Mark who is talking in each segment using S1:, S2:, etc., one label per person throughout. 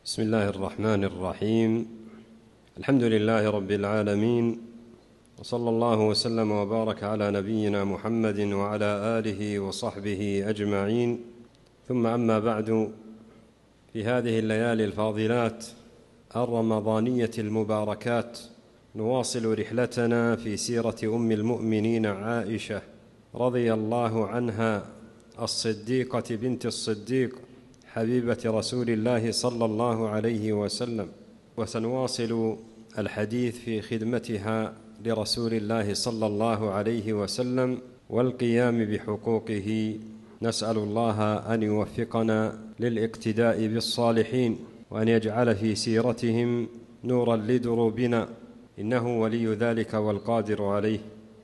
S1: بسم الله الرحمن الرحيم. الحمد لله رب العالمين، وصلى الله وسلم وبارك على نبينا محمد وعلى آله وصحبه أجمعين، ثم أما بعد. في هذه الليالي الفاضلات الرمضانية المباركات نواصل رحلتنا في سيرة أم المؤمنين عائشة رضي الله عنها، الصديقة بنت الصديق، حبيبة رسول الله صلى الله عليه وسلم، وسنواصل الحديث في خدمتها لرسول الله صلى الله عليه وسلم والقيام بحقوقه. نسأل الله أن يوفقنا للاقتداء بالصالحين، وأن يجعل في سيرتهم نورا لدروبنا، إنه ولي ذلك والقادر عليه.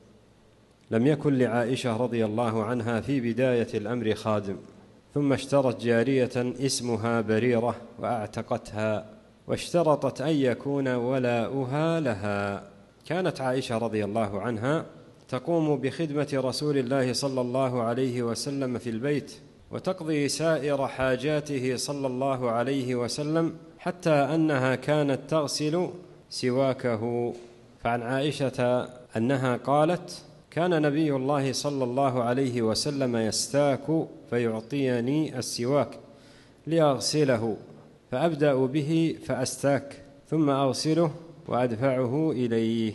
S1: لم يكن لعائشة رضي الله عنها في بداية الأمر خادم، ثم اشترت جارية اسمها بريرة وأعتقتها، واشترطت أن يكون ولاؤها لها. كانت عائشة رضي الله عنها تقوم بخدمة رسول الله صلى الله عليه وسلم في البيت، وتقضي سائر حاجاته صلى الله عليه وسلم، حتى أنها كانت تغسل سواكه. فعن عائشة أنها قالت: كان نبي الله صلى الله عليه وسلم يستاك فيعطيني السواك لأغسله، فأبدأ به فأستاك، ثم أغسله وأدفعه إليه.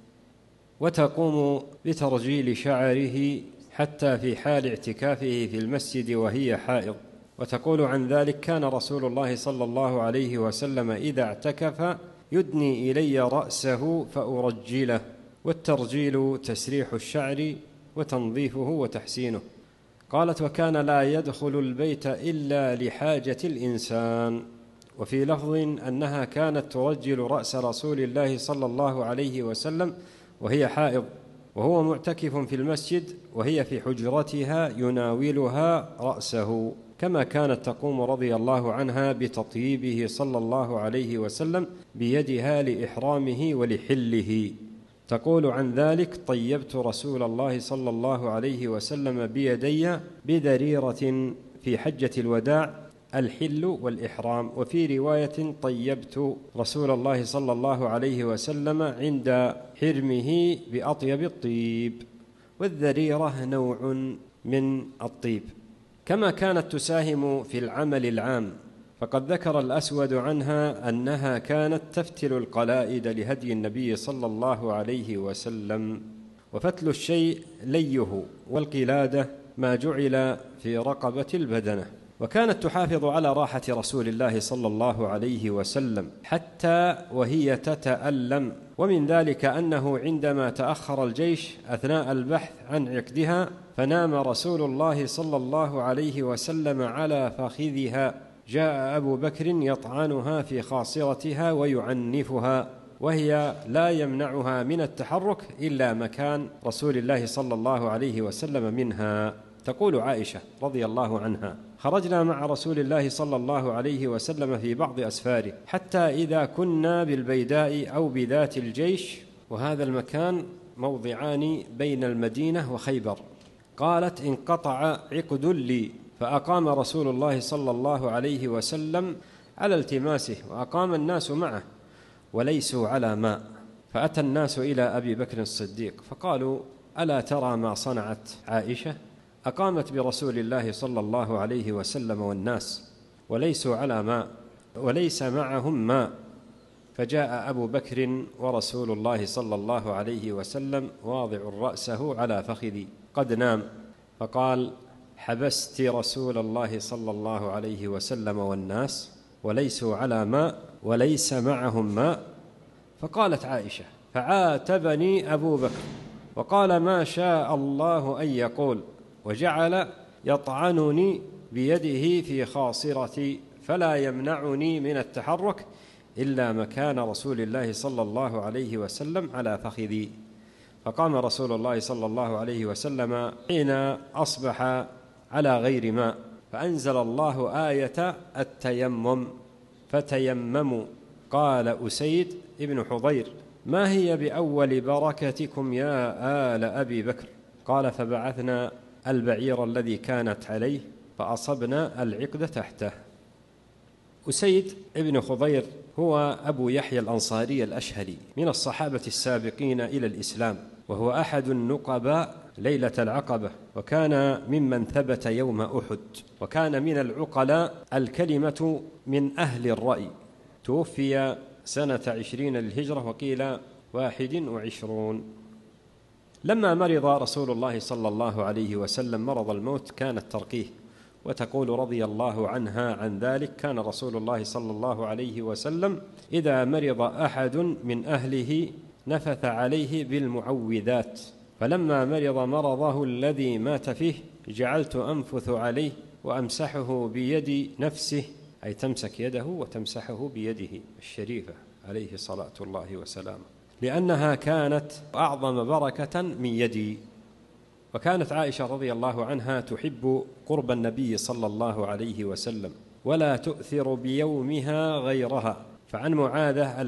S1: وتقوم بترجيل شعره حتى في حال اعتكافه في المسجد وهي حائض. وتقول عن ذلك: كان رسول الله صلى الله عليه وسلم إذا اعتكف يدني إلي رأسه فأرجله. والترجيل تسريح الشعر وتنظيفه وتحسينه. قالت: وكان لا يدخل البيت إلا لحاجة الإنسان. وفي لفظ أنها كانت ترجل رأس رسول الله صلى الله عليه وسلم وهي حائض، وهو معتكف في المسجد، وهي في حجرتها يناولها رأسه، كما كانت تقوم رضي الله عنها بتطييبه صلى الله عليه وسلم بيدها لإحرامه ولحله. تقول عن ذلك: طيبت رسول الله صلى الله عليه وسلم بيدي بدريرة في حجة الوداع، الحل والإحرام. وفي رواية: طيبت رسول الله صلى الله عليه وسلم عند حرمه بأطيب الطيب. والذريرة نوع من الطيب. كما كانت تساهم في العمل العام، فقد ذكر الأسود عنها أنها كانت تفتل القلائد لهدي النبي صلى الله عليه وسلم. وفتل الشيء ليه، والقلادة ما جعل في رقبة البدنة. وكانت تحافظ على راحة رسول الله صلى الله عليه وسلم حتى وهي تتألم. ومن ذلك أنه عندما تأخر الجيش أثناء البحث عن عقدها، فنام رسول الله صلى الله عليه وسلم على فخذها، جاء أبو بكر يطعنها في خاصرتها ويعنفها، وهي لا يمنعها من التحرك إلا مكان رسول الله صلى الله عليه وسلم منها. تقول عائشة رضي الله عنها: خرجنا مع رسول الله صلى الله عليه وسلم في بعض أسفاره، حتى إذا كنا بالبيداء أو بذات الجيش، وهذا المكان موضعان بين المدينة وخيبر. قالت: انقطع عقد لي، فأقام رسول الله صلى الله عليه وسلم على التماسه، وأقام الناس معه وليسوا على ماء. فأتى الناس إلى أبي بكر الصديق فقالوا: ألا ترى ما صنعت عائشة؟ أقامت برسول الله صلى الله عليه وسلم والناس وليسوا على ماء وليس معهم ماء. فجاء أبو بكر ورسول الله صلى الله عليه وسلم واضع رأسه على فخذي قد نام، فقال: حبست رسول الله صلى الله عليه وسلم والناس وليسوا على ماء وليس معهم ماء؟ فقالت عائشة: فعاتبني أبو بكر وقال: ما شاء الله أن يقول، وجعل يطعنني بيده في خاصرتي، فلا يمنعني من التحرك إلا مكان رسول الله صلى الله عليه وسلم على فخذي. فقام رسول الله صلى الله عليه وسلم حين أصبح على غير ماء، فأنزل الله آية التيمم: فتيمموا. قال أسيد ابن حضير: ما هي بأول بركتكم يا آل أبي بكر؟ قال: فبعثنا البعير الذي كانت عليه فأصبنا العقد تحته. أسيد بن خضير هو أبو يحيى الأنصاري الأشهلي من الصحابة السابقين إلى الإسلام، وهو أحد النقباء ليلة العقبة، وكان ممن ثبت يوم أحد، وكان من العقلاء. الكلمة من أهل الرأي. توفي سنة 20 للهجرة، وقيل 21. لما مرض رسول الله صلى الله عليه وسلم مرض الموت كانت ترقيه، وتقول رضي الله عنها عن ذلك: كان رسول الله صلى الله عليه وسلم إذا مرض أحد من أهله نفث عليه بالمعوذات، فلما مرض مرضه الذي مات فيه جعلت أنفث عليه وأمسحه بيد نفسه، أي تمسك يده وتمسحه بيده الشريفة عليه صلاة الله وسلامه، لأنها كانت أعظم بركة من يدي. وكانت عائشة رضي الله عنها تحب قرب النبي صلى الله عليه وسلم، ولا تؤثر بيومها غيرها. فعن معاذة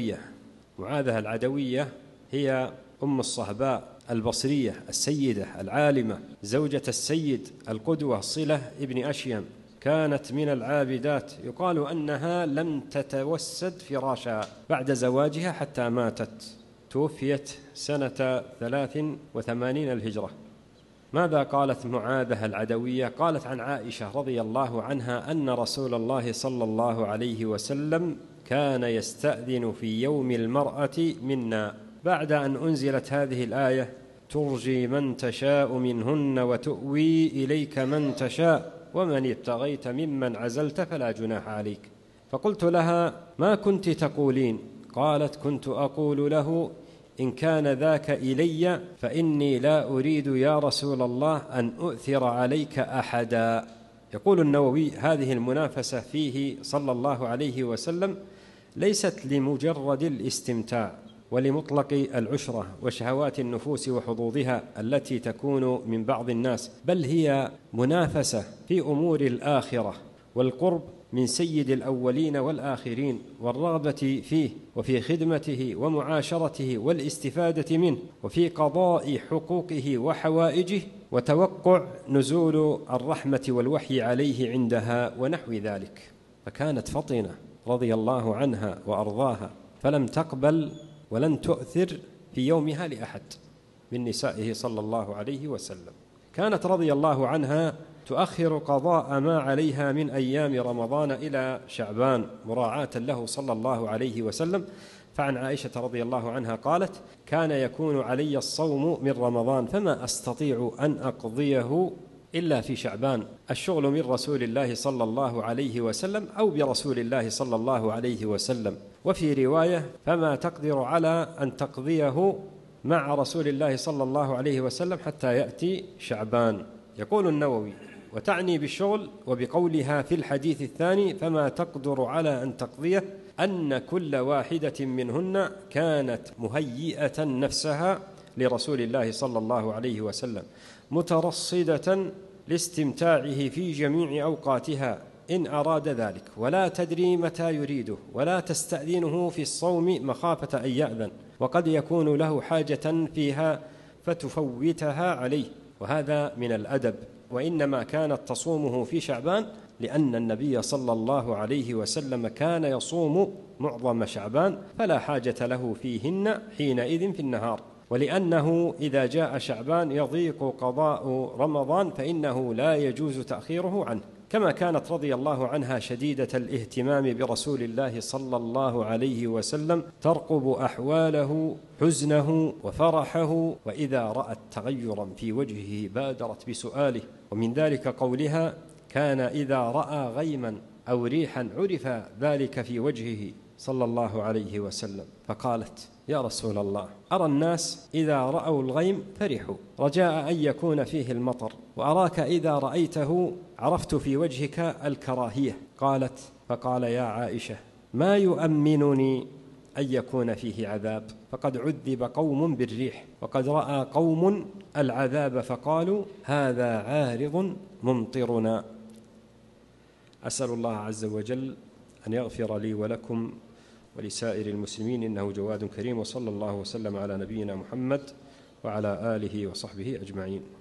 S1: العدوية هي أم الصهباء البصرية السيدة العالمة، زوجة السيد القدوة صلة ابن أشيم، كانت من العابدات، يقال أنها لم تتوسد فراشا بعد زواجها حتى ماتت. توفيت سنة 83 الهجرة. ماذا قالت معاذة العدوية؟ قالت عن عائشة رضي الله عنها أن رسول الله صلى الله عليه وسلم كان يستأذن في يوم المرأة منا، بعد أن أنزلت هذه الآية: ترجي من تشاء منهن وتؤوي إليك من تشاء ومن ابتغيت ممن عزلت فلا جناح عليك. فقلت لها: ما كنت تقولين؟ قالت: كنت أقول له: إن كان ذاك إلي فإني لا أريد يا رسول الله أن أؤثر عليك أحدا. يقول النووي: هذه المنافسة فيه صلى الله عليه وسلم ليست لمجرد الاستمتاع ولمطلق العشرة وشهوات النفوس وحظوظها التي تكون من بعض الناس، بل هي منافسة في أمور الآخرة والقرب من سيد الأولين والآخرين، والرغبة فيه وفي خدمته ومعاشرته والاستفادة منه، وفي قضاء حقوقه وحوائجه، وتوقع نزول الرحمة والوحي عليه عندها ونحو ذلك. فكانت فطنة رضي الله عنها وأرضاها، فلم تقبل ولن تؤثر في يومها لأحد من نسائه صلى الله عليه وسلم. كانت رضي الله عنها تؤخر قضاء ما عليها من أيام رمضان إلى شعبان مراعاة له صلى الله عليه وسلم. فعن عائشة رضي الله عنها قالت: كان يكون علي الصوم من رمضان فما أستطيع أن أقضيه إلا في شعبان، الشغل من رسول الله صلى الله عليه وسلم أو برسول الله صلى الله عليه وسلم. وفي رواية: فما تقدر على أن تقضيه مع رسول الله صلى الله عليه وسلم حتى يأتي شعبان. يقول النووي: وتعني بالشغل وبقولها في الحديث الثاني: فما تقدر على أن تقضيه، أن كل واحدة منهن كانت مهيئة نفسها لرسول الله صلى الله عليه وسلم، مترصدة لاستمتاعه في جميع أوقاتها إن أراد ذلك، ولا تدري متى يريده، ولا تستأذنه في الصوم مخافة أن يأذن، وقد يكون له حاجة فيها فتفوتها عليه. وهذا من الأدب. وإنما كانت تصومه في شعبان لأن النبي صلى الله عليه وسلم كان يصوم معظم شعبان، فلا حاجة له فيهن حينئذ في النهار، ولأنه إذا جاء شعبان يضيق قضاء رمضان فإنه لا يجوز تأخيره عنه. كما كانت رضي الله عنها شديدة الاهتمام برسول الله صلى الله عليه وسلم، ترقب أحواله، حزنه وفرحه، وإذا رأت تغيرا في وجهه بادرت بسؤاله. ومن ذلك قولها: كان إذا رأى غيما أو ريحا عرف ذلك في وجهه صلى الله عليه وسلم، فقالت: يا رسول الله، أرى الناس إذا رأوا الغيم فرحوا رجاء أن يكون فيه المطر، وأراك إذا رأيته عرفت في وجهك الكراهية. قالت: فقال: يا عائشة، ما يؤمنني أن يكون فيه عذاب، فقد عذب قوم بالريح، وقد رأى قوم العذاب فقالوا هذا عارض ممطرنا. أسأل الله عز وجل أن يغفر لي ولكم ولسائر المسلمين، إنه جواد كريم. وصلى الله وسلم على نبينا محمد وعلى آله وصحبه أجمعين.